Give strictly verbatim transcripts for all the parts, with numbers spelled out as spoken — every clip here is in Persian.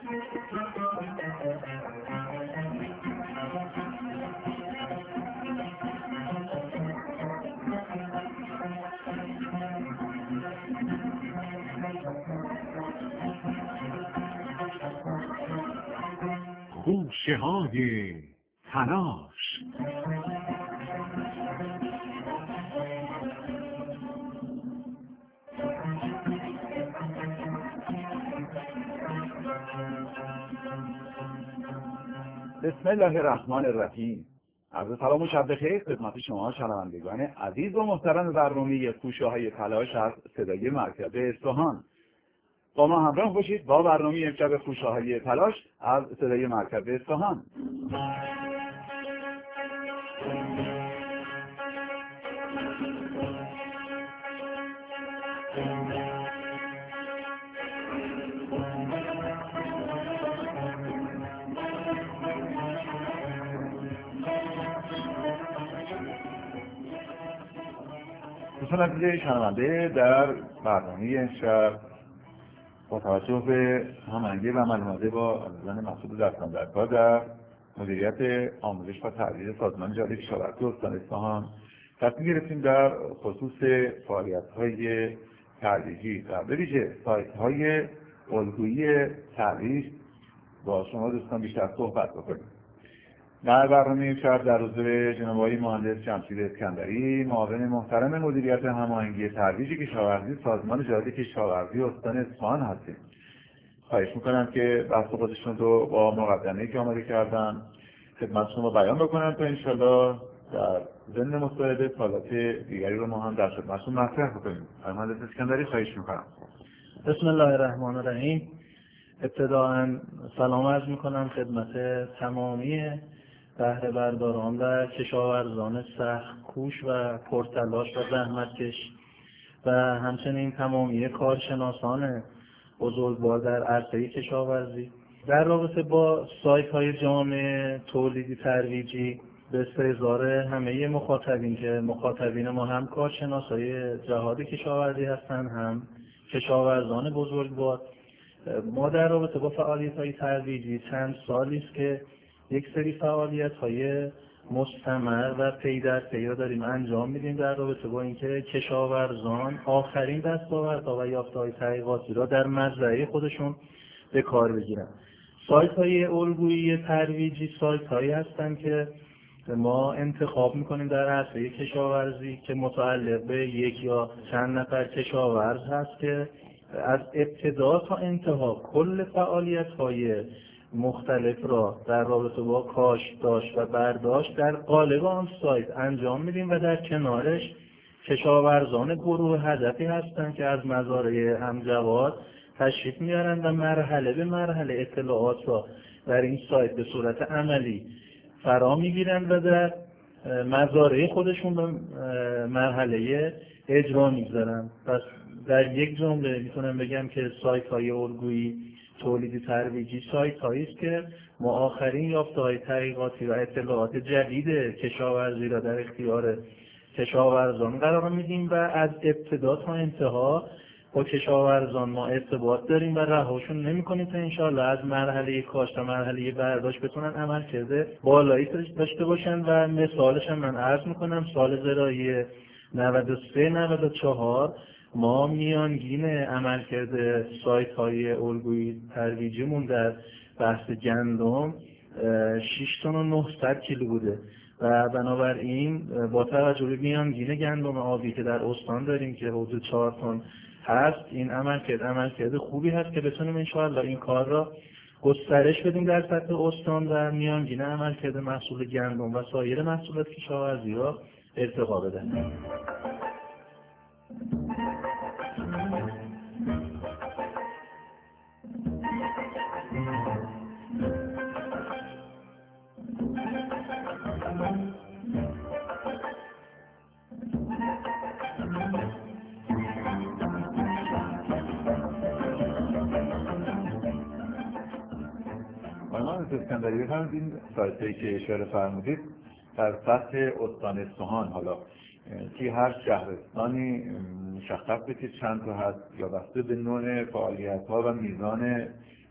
خوشه های تلاش. بسم الله الرحمن الرحیم. عرض سلام و شب بخیر خدمت شما شنوندگان عزیز و محترم برنامه خوشه های تلاش از صدای مرکز اصفهان. با ما همراه باشید با برنامه امشب خوشه های تلاش از صدای مرکز اصفهان. دوستان عزیز شنونده، در برنامه امشب با توجه به هماهنگی و عمل‌آمده با عزیزان مسئول دستان در کار در مدیریت آموزش و تدریس سازمان جاری کشاورزی استان اصفهان تصمیم گرفتیم در خصوص فعالیت‌های ترویجی و به ویژه سایت‌های الگویی ترویج با شما دوستان بیشتر صحبت بکنیم. در برنامه امشب در حضور جناب آقای مهندس جمشید اسکندری، معاون محترم مدیریت هماهنگی ترویج کشاورزی سازمان جاری کشاورزی استان اصفهان هستیم. خواهش میکنم که بحث خودشون رو با مقدمه‌ای که آماده کردن خدمت شما بیان بکنن تا انشالله در ضمن مصاحبه سوالات دیگری رو ما هم در خدمتشون مطرح بکنیم. آقای مهندس اسکندری خواهش میکنم. بسم الله الرحمن الرحیم. ابتداءً سلام عرض میکنم خدمت تمامی بهره برداران و کشاورزان سخت کوش و پرتلاش و زحمتکش و همچنین تمامی کارشناسان بزرگوار در عرصه کشاورزی. در رابطه با سایت های جامع تولیدی ترویجی به استحضار همه مخاطبین که مخاطبین ما هم کارشناسای جهاد کشاورزی هستند هم کشاورزان بزرگوار، ما در رابطه با فعالیت های ترویجی چند سالی است که یک سری فعالیت های مستمر و پی در پی را داریم انجام میدیم در رابطه با اینکه کشاورزان آخرین دستاوردها و یافته‌های تحقیقاتی را در مزرعه خودشون به کار بگیرن. سایت های الگویی ترویجی سایت هایی هستند که ما انتخاب میکنیم در عرصه کشاورزی که متعلق به یک یا چند نفر کشاورز هست که از ابتدا تا انتها کل فعالیت های مختلف را در رابطه با کاشت داشت و برداشت در قالب آن سایت انجام میدیم و در کنارش کشاورزان گروه هدفی هستند که از مزارع همجواد تشریف میارن و مرحله به مرحله اطلاعات را در این سایت به صورت عملی فرا میگیرن و در مزارع خودشون به مرحله اجرا میگذارن. پس در یک جمله میتونم بگم که سایت های الگویی تولیدی ترویجی سایت هایی است که ما آخرین یافته‌های تحقیقاتی و اطلاعات جدید کشاورزی را در اختیار کشاورزان قرار میدیم و از ابتدا تا انتها با کشاورزان ما ارتباط داریم و رهاشون نمی‌کنیم تا انشاءالله از مرحله کاشت تا مرحله برداشت بتونن عمل کرده بالایی داشته باشن. و مثالش هم من عرض میکنم سال زراعی نود و سه نود و چهار ما میانگین عمل کرده سایت های الگویی ترویجیمون در بحث گندم شش تن و نهصد کیلو بوده و بنابراین با توجه به میانگین گندم آبی که در استان داریم که حدود چهار تن هست، این عمل کرده عمل کرده خوبی هست که بتونیم انشاءالله این کار را گسترش بدیم در سطح استان و میانگین عمل کرده محصول گندم و سایر محصولات کشاورزی را ارتقا بدهیم. اسکندری بفرمایید این سایتی که اشاره فرمودید در سطح استان اصفهان، حالا که هر شهرستانی مشخص به که چند تا هست یا بسته به نوع فعالیت‌ها و میزان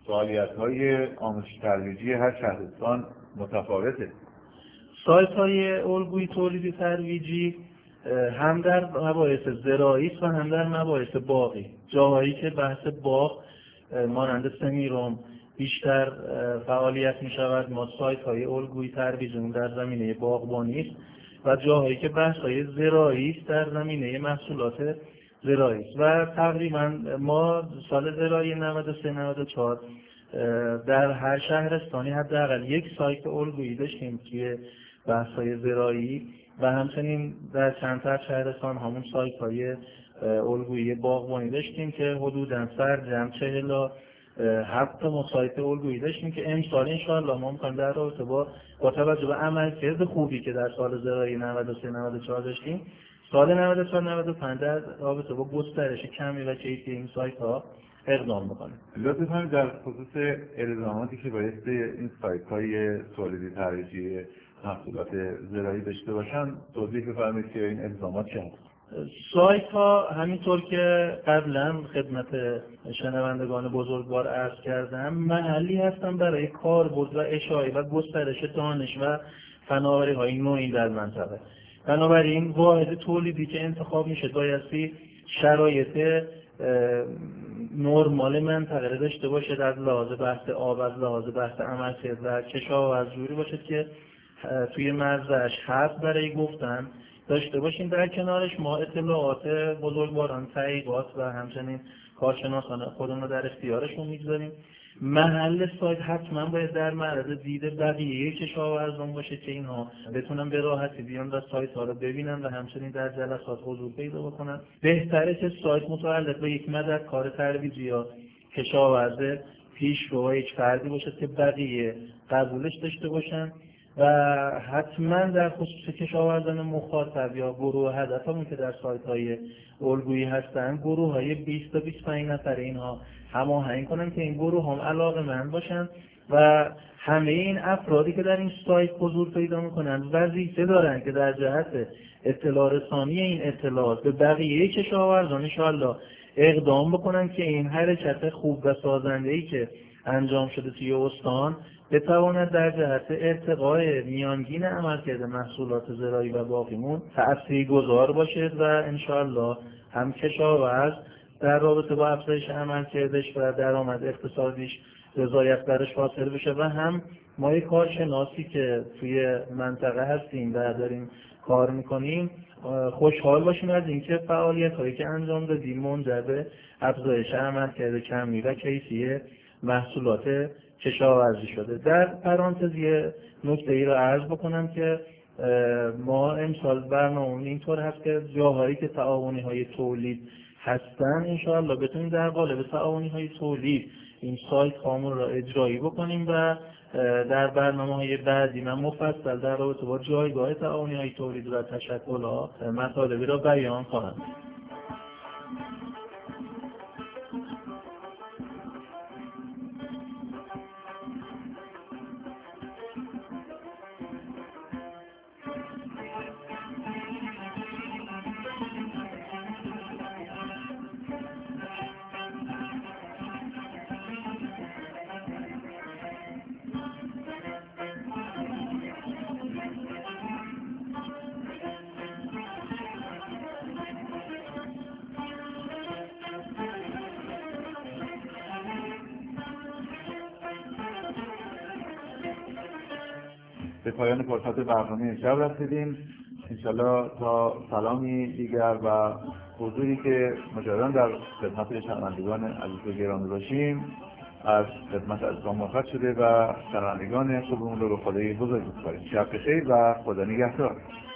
فعالیت‌های آموزشی ترویجی هر شهرستان متفاوته. سایت‌های الگویی تولیدی ترویجی هم در مباحث زراعی و هم در مباحث باغی، جاهایی که بحث باغ مانند سمیرم بیشتر فعالیت می شود، ما سایت های الگویی ترویجمون در زمینه باغبانی است و جاهایی که بحث های زراعی است در زمینه محصولات زراعی است. و تقریبا ما سال زراعی نود و سه نود و چهار در هر شهرستانی حداقل یک سایت الگویی داشتیم توی بحث های زراعی و همچنین در چند تا شهرستان همون سایت های الگویی باغبانی داشتیم که حدوداً سرجم چهل هفت ما سایت الگویی داشتیم که امسال انشاءالله ما می‌خوایم در رابطه با با توجه به عملکرد خوبی که در سال زراعی نود و سه نود و چهار داشتیم، سال نود و چهار نود و پنج در رابطه با گسترش کمی و کیفی این سایت ها اقدام بکنیم. لطفاً کنید در خصوص الزاماتی که باید این سایت های تولیدی ترویجی محصولات زراعی داشته باشن توضیح بفرمایید که این الزامات چه هست؟ سایت ها همینطور که قبلا خدمت شنوندگان بزرگوار عرض کردم محلی هستن برای کاربرد و اشاعه و گسترش دانش و فناوری های نوین در منطقه. بنابراین واحد تولیدی که انتخاب میشه بایستی شرایط نرمال منطقه داشته باشه، در لحاظ بحث آب، از لحاظ بحث عملکرد و کشاورز جوری باشه که توی مرزش هست برای گفتن داشته باشیم. در کنارش ما اطلاعات بزرگواران، تحقیقات و همچنین کارشناسان خودمون رو در اختیارشون میگذاریم. محل سایت حتما باید در معرض دید بقیه کشاورزان باشه که اینها بتونن به راحتی بیان و سایت ها رو ببینن و همچنین در جلسات حضور پیدا بکنن. بهتره که سایت متعلق به یک مدد کار ترویجی یا کشاورز پیشرو و یک فردی باشه که بقیه قبولش داشته باشن و حتما در خصوص کشاورزان مخاطب یا گروه هدفمون که در سایت های الگویی هستن، گروه های بیست تا بیست و پنج نفر اینها هماهنگ کنن که این گروه هم علاقه‌مند باشن و همه این افرادی که در این سایت حضور پیدا میکنن وظیفه دارن که در جهت اطلاع رسانی این اطلاعات به بقیه کشاورزان انشاءالله اقدام بکنن که این حرکت خوب و سازنده‌ای که انجام شده توی استان بتواند در جهت ارتقای میانگین عملکرد محصولات زراعی و باقیمون تأثیرگذار باشد و انشاءالله هم کشاورز در رابطه با افزایش عملکردش و درآمد اقتصادیش رضایت برش حاصل بشه و هم ما یک کارشناسی که توی منطقه هستیم و داریم کار میکنیم خوشحال باشیم از اینکه فعالیت هایی که انجام دادیم منجر به افزایش عملکرد کمی و کیفی محصولات کشاورزی شده. در پرانتز یه نکته ای رو عرض بکنم که ما امسال برنامه اینطور هست که جاهایی که تعاونی های تولید هستن انشاءالله بتونیم در قالب تعاونی های تولید این سایت هامون را اجرایی بکنیم و در برنامه های بعدی من مفصل در رابطه با جایگاه تعاونی های تولید و تشکل ها مطالبی را بیان خواهم. به پایان فرصت برنامه امشب رسیدیم. انشالله تا سلامی دیگر و حضوری که مجددا در خدمت شنوندگان عزیز و گرامی باشیم از خدمت عزیزان مرخص شده و شنوندگان خوبمون رو به خدای بزرگ می‌سپاریم. شب بخیر و خدا نگهدار.